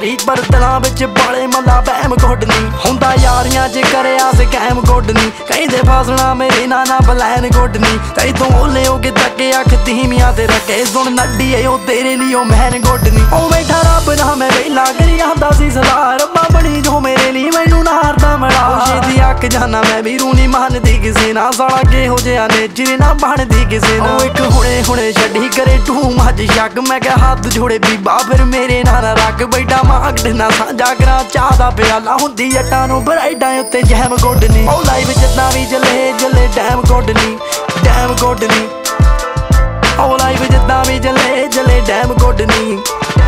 ਯਾਰੀ ਪਰ ਦਿਲਾਂ ਵਿੱਚ ਬਾਲੇ ਮੰਦਾ ਬਹਿਮ ਗੁੱਡ ਨੀ ਹੁੰਦਾ ਯਾਰੀਆਂ ਚ ਕਰਿਆ ਸਕੈਮ ਗੁੱਡ ਨੀ ਕਹਿੰਦੇ ਫਸਣਾ ਮੇਰੇ ਨਾ ਬਲੈਨ ਗੁੱਡ ਨੀ ਤੈ ਤੂੰ ਓਲੇ ਹੋ ਕੇ ਤੱਕੇ ਅੱਖ ਧੀਮੀਆਂ ਤੇ ਰੱਖੇ ਸੁਣ ਨੱਡੀ ਏ ਉਹ ਤੇਰੇ ਲਈ ਉਹ ਮਹਿਨ ਗੁੱਡ ਨੀ ਉਹ ਬੈਠਾ ਰੱਬ ਨਾ ਮੈਂ ਵੇਲਾ ਕਰੀ ਆਂਦਾ ਸੀ ਸਲਾਹ ਰੱਬਾ ਬਣੀ ਜੋ ਮੇਰੇ ਲਈ ਮੈਨੂੰ ਨਾ ਹਾਰਦਾ ਮੜਾ ਛੇਤੀ ਅੱਕ ਜਾਣਾ ਮੈਂ ਵੀ ਰੂ ਨੀ ਮੰਨਦੀ ਕਿਸੇ ਨਾ ਸਾਲਾ ਕਿਹੋ ਜਿਹਾ ਨੇਚਰ ਨਾ ਬਣਦੀ ਕਿਸੇ ਨਾ ਇੱਕ ਹੁਣੇ ਛੱਡੀ ਕਰੇ ਤੂੰ ਮੱਝ ਸ਼ੱਕ ਮੈਂ ਕਿਹਾ ਹੱਥ ਜੋੜੇ ਬੀਬਾ ਫਿਰ ਮੇਰੇ ਨਾਲ ਰੱਖ ਬੈਠਾ ਮਾਗੜ ਨਾ ਸਾਂਝਾ ਕਰਾਂ ਚਾਹ ਦਾ ਪਿਆਲਾ ਹੁੰਦੀ ਜੱਟਾਂ ਨੂੰ ਬਰਾਈਡਾਂ ਉੱਤੇ ਜੈਮ ਗੁੱਡ ਨੀ ਉਹ ਲਾਈਵ ਜਿੱਦਾਂ ਵੀ ਚੱਲੇ ਡੈਮ ਗੁੱਡ ਨੀ ਡੈਮ ਗੁੱਡ ਨੀ ਉਹ ਲਾਈਵ ਜਿੱਦਾਂ ਵੀ ਚੱਲੇ ਡੈਮ ਗੁੱਡ ਨੀ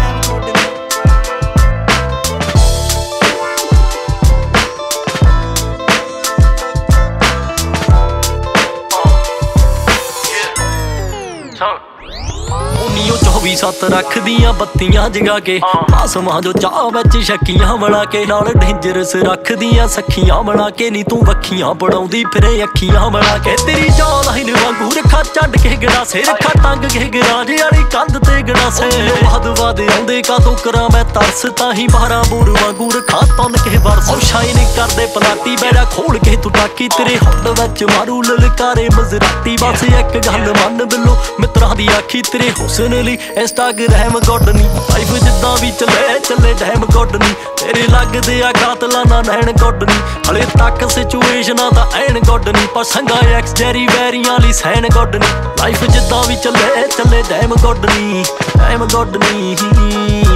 ਨੀਓ 24/7 ਰੱਖਦੀਆਂ ਬੱਤੀਆਂ ਜਗਾ ਕੇ ਆਸਮਾਂ ਜੋ ਚਾਹ ਵਿੱਚ ਸ਼ੱਕੀਆਂ ਬਣਾ ਕੇ ਨਾਲ ਡੇਂਜਰਸ ਰੱਖਦੀਆਂ ਸੱਖੀਆਂ ਬਣਾ ਕੇ ਨੀ ਤੂੰ ਵੱਖੀਆਂ ਬਣਾਉਂਦੀ ਫਿਰੇ ਅੱਖੀਆਂ ਬਣਾ ਕੇ ਤੇਰੀ ਜੌ ਲਾਈਨ ਵਾਂਗੂ ਰੱਖਾ ਛੱਡ ਕੇ ਗੜਾਸੇ ਰੱਖਾ ਟੰਗ ਕੇ ਗਰਾਜ ਵਾਲੀ ਕੰਧ ਤੇ ਗੜਾਸੇ ਵੱਧ ਆਉਂਦੇ ਕਾਤੋਂ ਕਰਾਂ ਮੈਂ ਤਰਸ ਤਾਂ ਹੀ 12 ਬੂਰ ਵਾਂਗੂ ਰੱਖਾ ਤੁੰਨ ਕੇ ਵਰਸ ਉਹ ਸ਼ਾਈਨ ਕਰਦੇ ਪਲਾਟੀ ਬੈੜਾ ਖੋਲ ਕੇ ਤੂੰ ਟਾਕੀ ਤੇਰੇ ਹੁੱਡ ਵਿੱਚ ਮਾਰੂ ਲਲਕਾਰੇ ਮਜ਼ਰਾਤੀ ਬਸ ਇੱਕ ਗੱਲ ਮੰਨ ਬਿੱਲੋ ਮਿੱਤਰਾਂ ਦੀ ਆਖੀ ਤੇਰੇ ਹੁਸਨ ਲਈ ਇੰਸਟਾਗ੍ਰਾਮ ਗੁੱਡ ਨੀ ਲਾਈਫ ਜਿੱਦਾਂ ਵੀ ਚੱਲੇ ਡੈਮ ਗੁੱਡ ਨੀ ਤੇਰੇ ਲੱਗਦੇ ਆ ਕਾਤਲਾਂ ਨਾ ਨੈਣ ਗੁੱਡ ਨੀ ਹਲੇ ਤੱਕ ਸਿਚੁਏਸ਼ਨਾਂ ਤਾਂ ਐਨ ਗੁੱਡ ਨੀ ਪਰ ਸੰਗਾ ਐਕਸ ਜੈਰੀ ਵੈਰੀਆਂ ਲਈ ਸੈਨ ਗੁੱਡ ਨੀ ਲਾਈਫ ਜਿੱਦਾਂ ਵੀ ਚੱਲੇ ਡੈਮ ਗੁੱਡ ਨੀ